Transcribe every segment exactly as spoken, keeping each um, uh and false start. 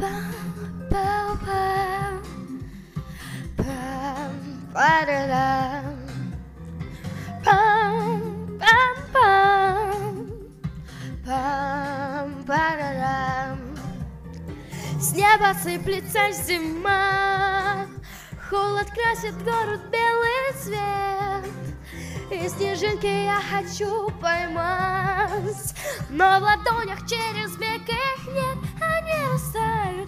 С неба сыплется зима, холод красит город белый цвет, и снежинки я хочу поймать, но в ладонях через миг их нет, они растают.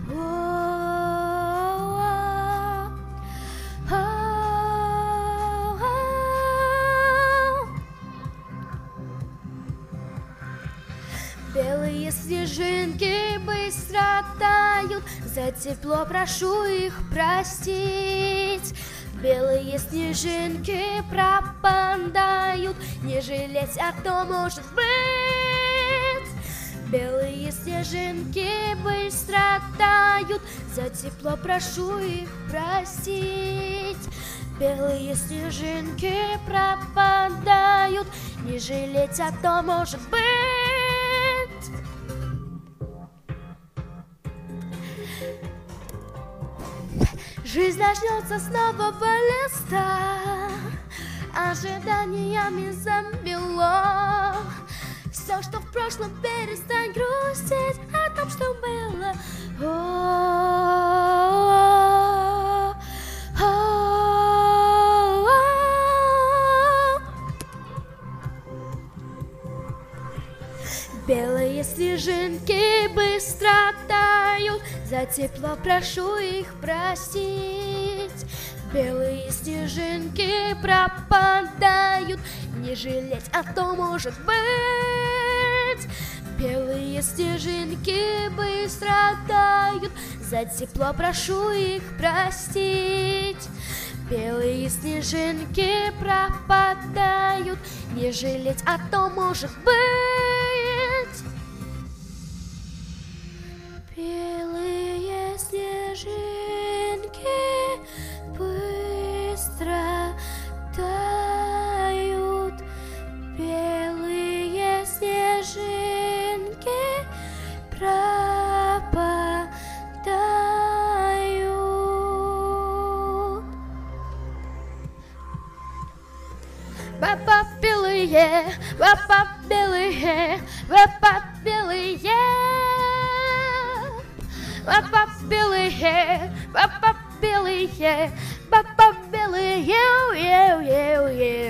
Белые снежинки быстро тают, за тепло прошу их простить. Белые снежинки пропадают, не жалеть, а то может быть. Белые снежинки быстро тают, за тепло прошу их простить. Белые снежинки пропадают, не жалеть, а то может быть. Жизнь начнется с нового листа, ожиданиями замело. Все, что в прошлом, перестань грустить о том, что было. Белые снежинки быстро тают, за тепло прошу их простить. Белые снежинки пропадают, не жалеть, а то может быть. Белые снежинки быстро тают, за тепло прошу их простить. Белые снежинки пропадают, не жалеть, а то может быть. Белые снежинки быстро тают, белые снежинки пропадают. Папа белые, папа белые, папа белые. Папа белые, папа белые, папа белые,